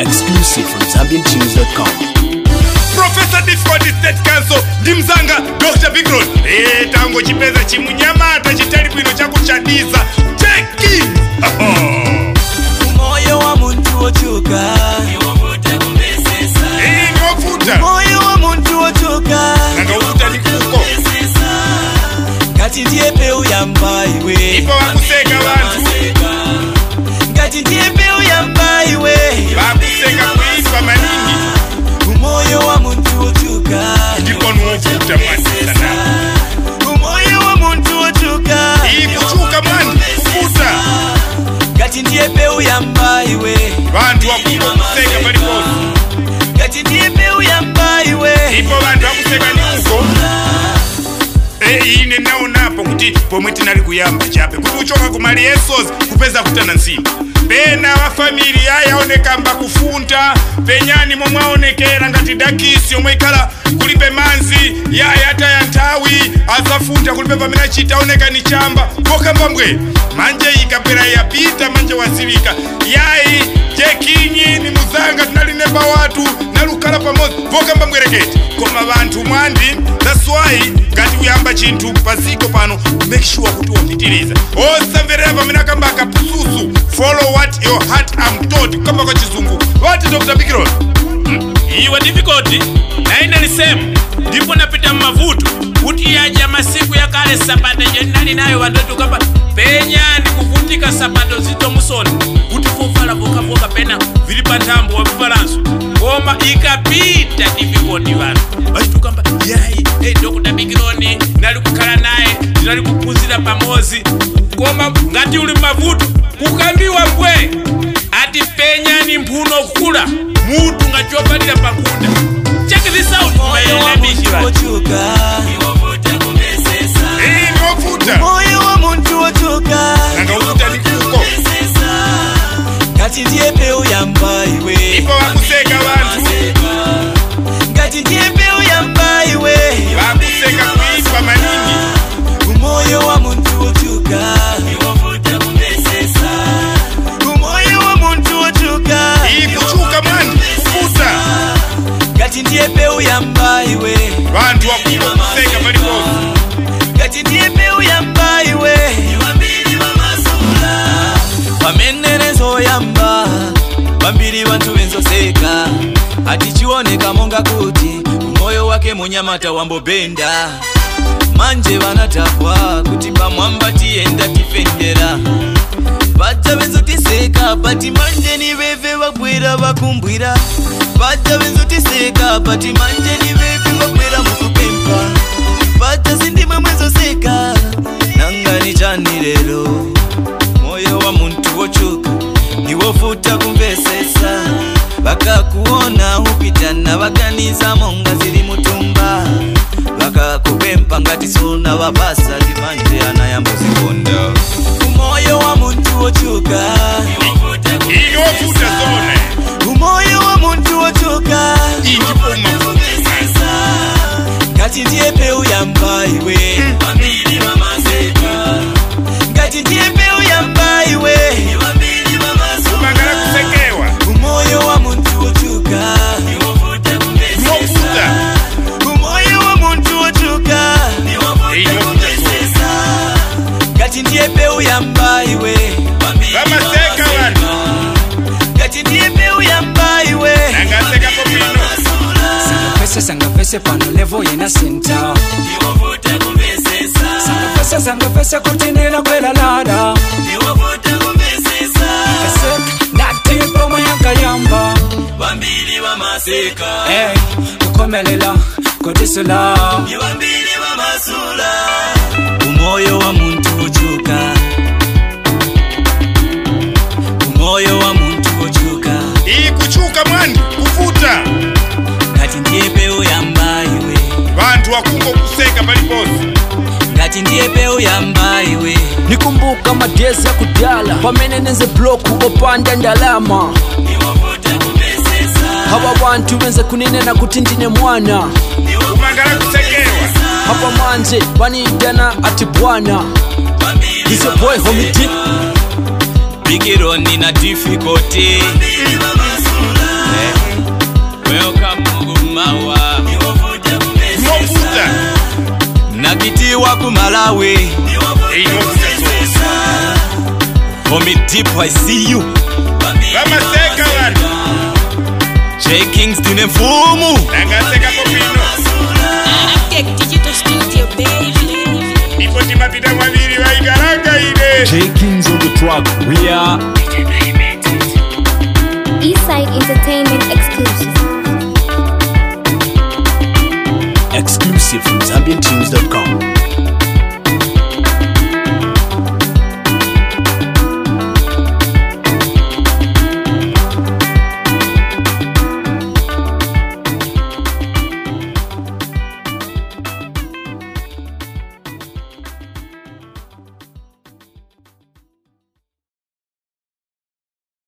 Exclusive from ZambianTunes.com. Professor Difficult State Council Dimzanga Dr. Bigron tango chipeza chimunyamata chitali bwino chakuchadiza cheki Moyo wa muntu ochuka niwofuta kumbesesa niwofuta moyo wa muntu ochuka nanga ufuta nikuko ngati ndiye peu yamba iwe ipo wakuseka bantu ngati ndiye peu yamba iwe bakuseka kuipa manini moyo wa muntu ochuka ndipo nuwofuta mwana sana moyo wa muntu ochuka ikuchuka mwana kufuta ngati ndiye peu yamba iwe bantu wakuko kuseka palipo ngati ndiye peu yamba iwe ipo bantu wakuseka nikuko ine naonapo kuti pomwe tinali kuyamba chape kuti uchoka kumali esos kupeza kutana nsimu pena wa familia yaoneka mba kufunta penyani momwe aonekera ngati dakisi omwe ikhala kulibe manzi yata ya nthawi azafunta kulibe pamene achitaoneka ni chamba pokamba mbwe manje ikapera yapita manje wazilika yayi jekinyi ni muzanga tinali nepa watu nalukhala pamodzi pokamba mbwereketi koma banthu mwandi that's why ngati uyamba chinthu paziko pano make sure kuti wapitiriza osamverera pamene akamba akapususu follow what your heart am told kamba kwa chizungu what Dr. Bigron iwe difficult na ina nisemu ndipo napita mmavuto kuti yaja masiku ya kale sabato jenali nayo wandoto kamba penya ndikuvutika sabato zito musoni kuti fofala voka pena vili pantambo wa vifalanso koma ikapita difficult vanhu vachitukamba yayi Dr. Bigron nali kukhala naye tinali kuphunzira pamozi koma ngati uli mmavuto kukambiwa mbwe ati penya ni mphuno kula mutu ngachopalira pakunda check this out moyo wa muntu ochuka niwofuta kumbesesa niwofuta moyo wa muntu ochuka nanga ufuta nikuko ngati ndiye peu yamba iwe ipo wakuseka bantu ngati ndiye peu yamba iwe bakuseka kuipa manini moyo wa muntu ochuka niwofuta kumbesesa moyo wa muntu ochuka ikuchuka mwana kufuta ngati ndiye peu yamba iwe bantu wakuko kuseka palipo ngati ndiye peu yamba iwe pamenerezo yamba bambiri bantu benzoseka ati chioneka monga kuti moyo wake munyamata wambobenda manje vanatapwa kuti pamwamba tienda tifendera vata venzotiseka pati manje ni veve vabwera vakumbwira vata venzotiseka pati manje ni veve vabwera mukupempa vata sindimwe mwenzoseka nangani chani lero moyo wa muntu wochuka niwofuta kumvesesa vakakuona upitana vaganiza monga zili mutumba vakakupempa ngati suna vapasa timanje anayambozikonda umoyo wa muntu wochuka niwofuta zone umoyo wa muntu wochuka ngati ndiye peu yamba iwe ngati ndiye peu yamba iwe kumangala kusekewa umoyo wa muntu wochuka niwofuta umoyo wa muntu wochuka ngati ndiye peu yamba iwe vamaseka vantu ngati ndiye peu yamba iwe nangaseka popino Sangafese pano levo yena center. Sangafese kutinela kwela lada. Nati promo yankayamba. bambiri bamaseka Kukomelela kodisula. bambiri bamasula umoyo wa muntu ochuka umoyo wa muntu ochuka ikuchuka mwandi kufuta ngati ndiye peu yamba iwe bantu wakungo kuseka paliposi ngati ndiye peu yamba iwe Nikumbuka madezi ya kudala pamene nenze bloku opanda ndalama haba bantu benze kuninena kuti ndine mwana kumangala kusekewa hapa manje banidana ati bwana He's your boy homie D Bigron na difficulty kumalawi Homie Deep, I see you. Vamaseka vanhu J Kings tune mfumu. Nangaseka popino Tech Digital Studio, baby. Ipo timapita mwaviri vaikaranga ine J Kings on the track. We are